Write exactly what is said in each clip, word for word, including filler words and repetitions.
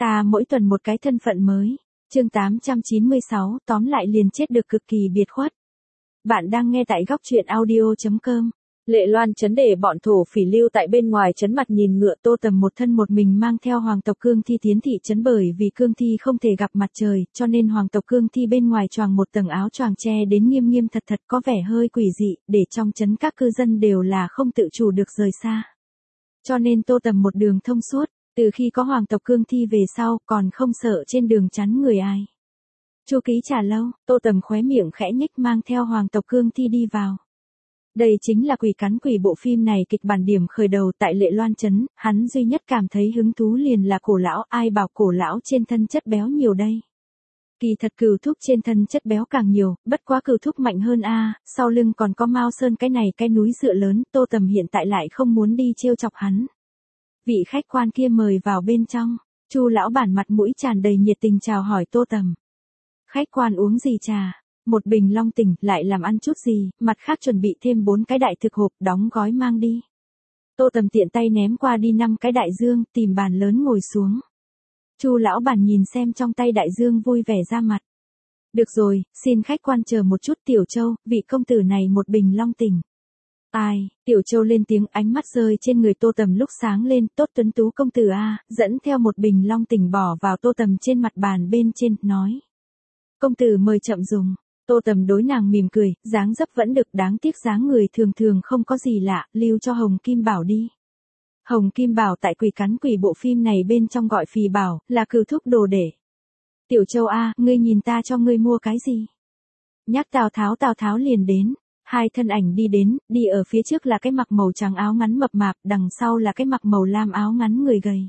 Ta mỗi tuần một cái thân phận mới. Chương tám trăm chín mươi sáu, tóm lại liền chết được cực kỳ biệt khuất. Bạn đang nghe tại góc truyện audio chấm com. Lệ Loan trấn để bọn thổ phỉ lưu tại bên ngoài trấn mặt nhìn ngựa. Tô Tầm một thân một mình mang theo hoàng tộc Cương Thi tiến thị trấn, bởi vì Cương Thi không thể gặp mặt trời, cho nên hoàng tộc Cương Thi bên ngoài choàng một tầng áo choàng che đến nghiêm nghiêm thật thật, có vẻ hơi quỷ dị, để trong trấn các cư dân đều là không tự chủ được rời xa. Cho nên Tô Tầm một đường thông suốt, từ khi có hoàng tộc Cương Thi về sau còn không sợ trên đường chắn người ai. Chu ký trà lâu, Tô Tầm khóe miệng khẽ nhếch mang theo hoàng tộc Cương Thi đi vào. Đây chính là Quỷ Cắn Quỷ, bộ phim này kịch bản điểm khởi đầu tại Lệ Loan trấn, hắn duy nhất cảm thấy hứng thú liền là Cổ lão, ai bảo Cổ lão trên thân chất béo nhiều đây. Kỳ thật Cửu Thúc trên thân chất béo càng nhiều, bất quá Cửu Thúc mạnh hơn a, sau lưng còn có Mao Sơn cái này cái núi dựa lớn, Tô Tầm hiện tại lại không muốn đi trêu chọc hắn. Vị khách quan kia mời vào bên trong, Chu lão bản mặt mũi tràn đầy nhiệt tình chào hỏi Tô Tầm. Khách quan uống gì trà? Một bình long tỉnh, lại làm ăn chút gì, mặt khác chuẩn bị thêm bốn cái đại thực hộp, đóng gói mang đi. Tô Tầm tiện tay ném qua đi năm cái đại dương, tìm bàn lớn ngồi xuống. Chu lão bản nhìn xem trong tay đại dương vui vẻ ra mặt. Được rồi, xin khách quan chờ một chút. Tiểu Châu, vị công tử này một bình long tỉnh. Ai, Tiểu Châu lên tiếng, ánh mắt rơi trên người Tô Tầm lúc sáng lên, tốt tuấn tú công tử a, dẫn theo một bình long tỉnh bỏ vào Tô Tầm trên mặt bàn bên trên, nói. Công tử mời chậm dùng. Tô Tầm đối nàng mỉm cười, dáng dấp vẫn được, đáng tiếc dáng người thường thường không có gì lạ, lưu cho Hồng Kim Bảo đi. Hồng Kim Bảo tại Quỷ Cắn Quỷ bộ phim này bên trong gọi Phì Bảo, là Cửu Thúc đồ để. Tiểu Châu a, ngươi nhìn ta cho ngươi mua cái gì? Nhắc Tào Tháo, Tào Tháo liền đến. Hai thân ảnh đi đến, đi ở phía trước là cái mặc màu trắng áo ngắn mập mạp, đằng sau là cái mặc màu lam áo ngắn người gầy.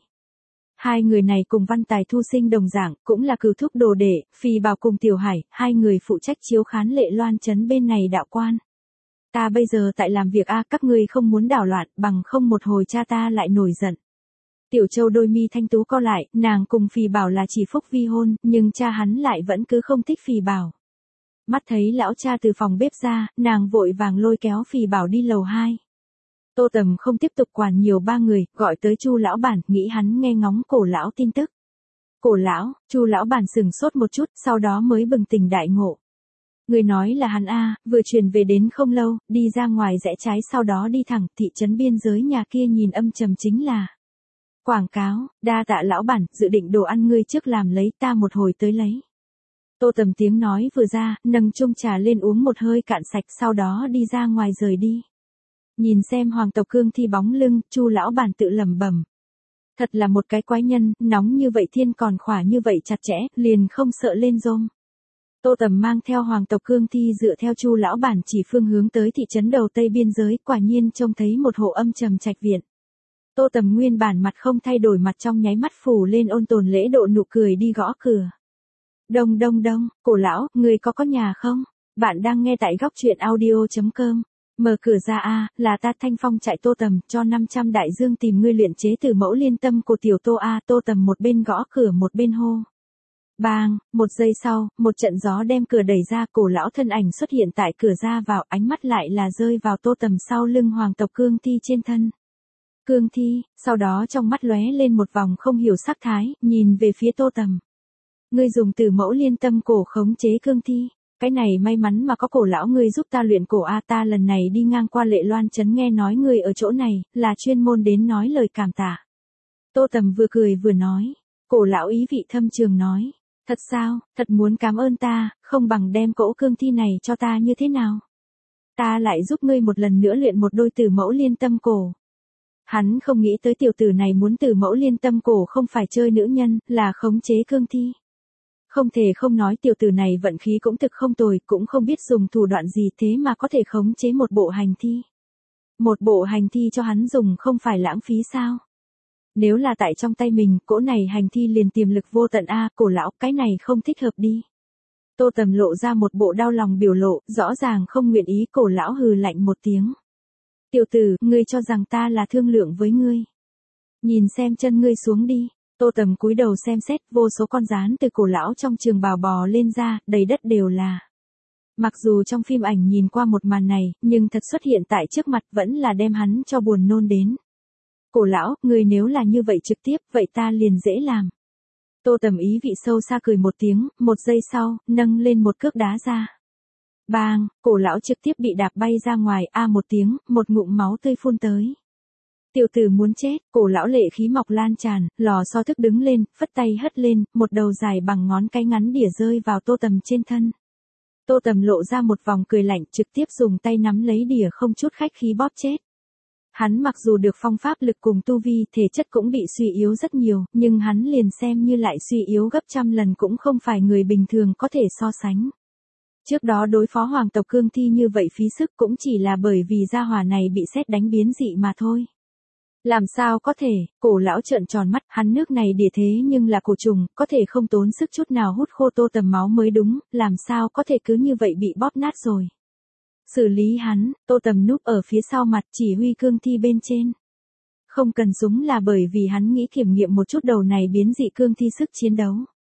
Hai người này cùng Văn Tài Thu Sinh đồng dạng, cũng là Cửu Thúc đồ đệ, Phì Bảo cùng Tiểu Hải, hai người phụ trách chiếu khán Lệ Loan trấn bên này đạo quan. Ta bây giờ tại làm việc a, các ngươi không muốn đảo loạn, bằng không một hồi cha ta lại nổi giận. Tiểu Châu đôi mi thanh tú co lại, nàng cùng Phì Bảo là chỉ phúc vi hôn, nhưng cha hắn lại vẫn cứ không thích Phì Bảo. Mắt thấy lão cha từ phòng bếp ra, nàng vội vàng lôi kéo Phì Bảo đi lầu hai. Tô Tầm không tiếp tục quản nhiều ba người, gọi tới Chu lão bản, nghĩ hắn nghe ngóng Cổ lão tin tức. Cổ lão, Chu lão bản sừng sốt một chút, sau đó mới bừng tỉnh đại ngộ. Người nói là hắn a, vừa truyền về đến không lâu, đi ra ngoài rẽ trái sau đó đi thẳng, thị trấn biên giới nhà kia nhìn âm trầm chính là quảng cáo. Đa tạ lão bản, dự định đồ ăn ngươi trước làm lấy, ta một hồi tới lấy. Tô Tầm tiếng nói vừa ra, nâng chung trà lên uống một hơi cạn sạch, sau đó đi ra ngoài rời đi. Nhìn xem hoàng tộc Cương Thi bóng lưng, Chu lão bản tự lẩm bẩm. Thật là một cái quái nhân, nóng như vậy thiên còn khỏa như vậy chặt chẽ, liền không sợ lên rôm. Tô Tầm mang theo hoàng tộc Cương Thi dựa theo Chu lão bản chỉ phương hướng tới thị trấn đầu tây biên giới, quả nhiên trông thấy một hộ âm trầm trạch viện. Tô Tầm nguyên bản mặt không thay đổi, mặt trong nháy mắt phủ lên ôn tồn lễ độ nụ cười đi gõ cửa. Đông đông đông, Cổ lão, người có có nhà không? Bạn đang nghe tại góc truyện audio chấm com. Mở cửa ra a, là ta Thanh Phong chạy. Tô Tầm, cho năm trăm đại dương tìm ngươi luyện chế Tử Mẫu Liên Tâm của tiểu Tô a. Tô Tầm một bên gõ cửa một bên hô. Bang, một giây sau, một trận gió đem cửa đẩy ra, Cổ lão thân ảnh xuất hiện tại cửa ra vào, ánh mắt lại là rơi vào Tô Tầm sau lưng hoàng tộc Cương Thi trên thân. Cương Thi, sau đó trong mắt lóe lên một vòng không hiểu sắc thái, nhìn về phía Tô Tầm. Ngươi dùng Tử Mẫu Liên Tâm cổ khống chế Cương Thi. Cái này may mắn mà có Cổ lão ngươi giúp ta luyện cổ a, ta lần này đi ngang qua Lệ Loan trấn nghe nói ngươi ở chỗ này, là chuyên môn đến nói lời cảm tạ. Tô Tầm vừa cười vừa nói. Cổ lão ý vị thâm trường nói. Thật sao, thật muốn cảm ơn ta, không bằng đem cỗ Cương Thi này cho ta như thế nào? Ta lại giúp ngươi một lần nữa luyện một đôi Tử Mẫu Liên Tâm cổ. Hắn không nghĩ tới tiểu tử này muốn Tử Mẫu Liên Tâm cổ không phải chơi nữ nhân, là khống chế Cương Thi. Không thể không nói tiểu tử này vận khí cũng thực không tồi, cũng không biết dùng thủ đoạn gì thế mà có thể khống chế một bộ hành thi. Một bộ hành thi cho hắn dùng không phải lãng phí sao? Nếu là tại trong tay mình, cỗ này hành thi liền tiềm lực vô tận a, Cổ lão, cái này không thích hợp đi. Tô Tầm lộ ra một bộ đau lòng biểu lộ, rõ ràng không nguyện ý. Cổ lão hừ lạnh một tiếng. Tiểu tử, ngươi cho rằng ta là thương lượng với ngươi. Nhìn xem chân ngươi xuống đi. Tô Tầm cúi đầu xem xét, vô số con gián từ Cổ lão trong trường bào bò lên ra, đầy đất đều là. Mặc dù trong phim ảnh nhìn qua một màn này, nhưng thật xuất hiện tại trước mặt vẫn là đem hắn cho buồn nôn đến. Cổ lão, người nếu là như vậy trực tiếp, vậy ta liền dễ làm. Tô Tầm ý vị sâu xa cười một tiếng, một giây sau, nâng lên một cước đá ra. Bang, cổ lão trực tiếp bị đạp bay ra ngoài, a một tiếng, một ngụm máu tươi phun tới. Tiểu tử muốn chết, cổ lão lệ khí mọc lan tràn, lò xo thức đứng lên, phất tay hất lên, một đầu dài bằng ngón cái ngắn đỉa rơi vào Tô Tầm trên thân. Tô Tầm lộ ra một vòng cười lạnh, trực tiếp dùng tay nắm lấy đỉa không chút khách khí bóp chết. Hắn mặc dù được phong pháp lực cùng tu vi, thể chất cũng bị suy yếu rất nhiều, nhưng hắn liền xem như lại suy yếu gấp trăm lần cũng không phải người bình thường có thể so sánh. Trước đó đối phó hoàng tộc cương thi như vậy phí sức cũng chỉ là bởi vì gia hỏa này bị sét đánh biến dị mà thôi. Làm sao có thể, cổ lão trợn tròn mắt, hắn nước này đỉa thế nhưng là cổ trùng, có thể không tốn sức chút nào hút khô Tô Tầm máu mới đúng, làm sao có thể cứ như vậy bị bóp nát rồi. Xử lý hắn, Tô Tầm núp ở phía sau mặt chỉ huy cương thi bên trên. Không cần súng là bởi vì hắn nghĩ kiểm nghiệm một chút đầu này biến dị cương thi sức chiến đấu.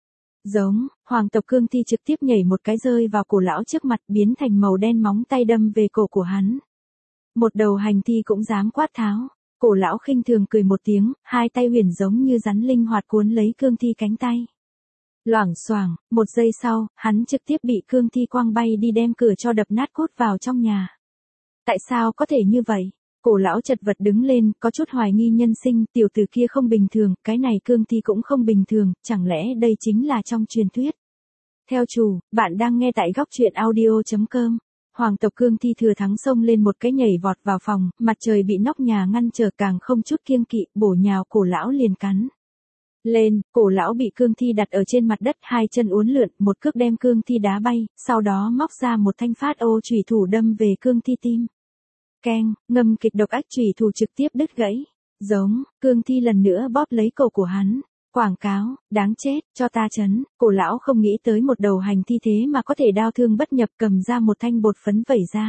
Giống, hoàng tộc cương thi trực tiếp nhảy một cái rơi vào cổ lão trước mặt biến thành màu đen móng tay đâm về cổ của hắn. Một đầu hành thi cũng dám quát tháo. Cổ lão khinh thường cười một tiếng, hai tay huyền giống như rắn linh hoạt cuốn lấy cương thi cánh tay. Loảng xoảng, một giây sau, hắn trực tiếp bị cương thi quăng bay đi đem cửa cho đập nát cốt vào trong nhà. Tại sao có thể như vậy? Cổ lão chật vật đứng lên, có chút hoài nghi nhân sinh, tiểu tử kia không bình thường, cái này cương thi cũng không bình thường, chẳng lẽ đây chính là trong truyền thuyết. Theo chủ, bạn đang nghe tại góc truyện audio chấm com. Hoàng tộc cương thi thừa thắng xông lên một cái nhảy vọt vào phòng, mặt trời bị nóc nhà ngăn trở càng không chút kiêng kỵ, bổ nhào cổ lão liền cắn. Lên, cổ lão bị cương thi đặt ở trên mặt đất, hai chân uốn lượn, một cước đem cương thi đá bay, sau đó móc ra một thanh phát ô chủy thủ đâm về cương thi tim. Keng, ngâm kịch độc ách chủy thủ trực tiếp đứt gãy. Giống, cương thi lần nữa bóp lấy cổ của hắn. Quảng cáo, đáng chết, cho ta chấn, cổ lão không nghĩ tới một đầu hành thi thế mà có thể đao thương bất nhập, cầm ra một thanh bột phấn vẩy ra.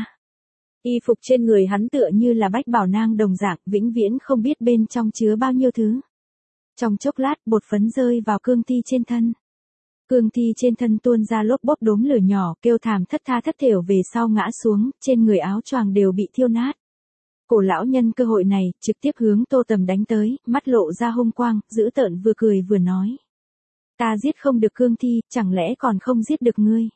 Y phục trên người hắn tựa như là bách bảo nang đồng dạng, vĩnh viễn không biết bên trong chứa bao nhiêu thứ. Trong chốc lát, bột phấn rơi vào cương thi trên thân. Cương thi trên thân tuôn ra lốp bốp đốm lửa nhỏ, kêu thảm thất tha thất thểu về sau ngã xuống, trên người áo choàng đều bị thiêu nát. Cổ lão nhân cơ hội này, trực tiếp hướng Tô Tầm đánh tới, mắt lộ ra hung quang, dữ tợn vừa cười vừa nói. Ta giết không được cương thi, chẳng lẽ còn không giết được ngươi.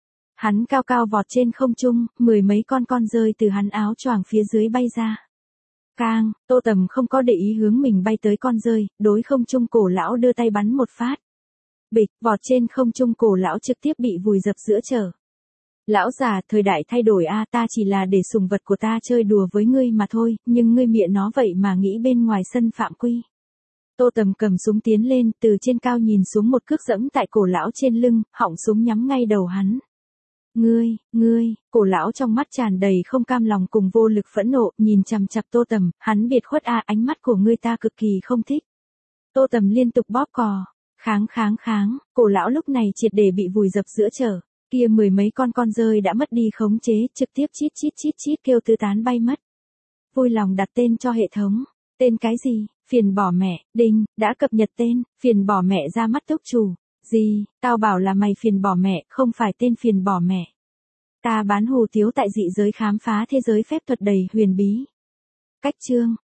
Hắn cao cao vọt trên không trung, mười mấy con con rơi từ hắn áo choàng phía dưới bay ra. Cang, Tô Tầm không có để ý hướng mình bay tới con rơi, đối không trung cổ lão đưa tay bắn một phát. Bịch, vọt trên không trung cổ lão trực tiếp bị vùi dập giữa chợ. Lão già, thời đại thay đổi a, ta chỉ là để sùng vật của ta chơi đùa với ngươi mà thôi, nhưng ngươi mịa nó vậy mà nghĩ bên ngoài sân phạm quy. Tô Tầm cầm súng tiến lên, từ trên cao nhìn xuống một cước dẫm tại cổ lão trên lưng, họng súng nhắm ngay đầu hắn. Ngươi, ngươi, cổ lão trong mắt tràn đầy không cam lòng cùng vô lực phẫn nộ, nhìn chằm chằm Tô Tầm, hắn biệt khuất a, ánh mắt của ngươi ta cực kỳ không thích. Tô Tầm liên tục bóp cò, kháng kháng kháng, cổ lão lúc này triệt để bị vùi dập giữa chợ. Kia mười mấy con con rơi đã mất đi khống chế, trực tiếp chít chít chít chít kêu tứ tán bay mất. Vui lòng đặt tên cho hệ thống. Tên cái gì? Phiền bỏ mẹ, đinh, đã cập nhật tên, phiền bỏ mẹ ra mắt túc chủ. Gì, tao bảo là mày phiền bỏ mẹ, không phải tên phiền bỏ mẹ. Ta bán hù tiếu tại dị giới khám phá thế giới phép thuật đầy huyền bí. Cách chương.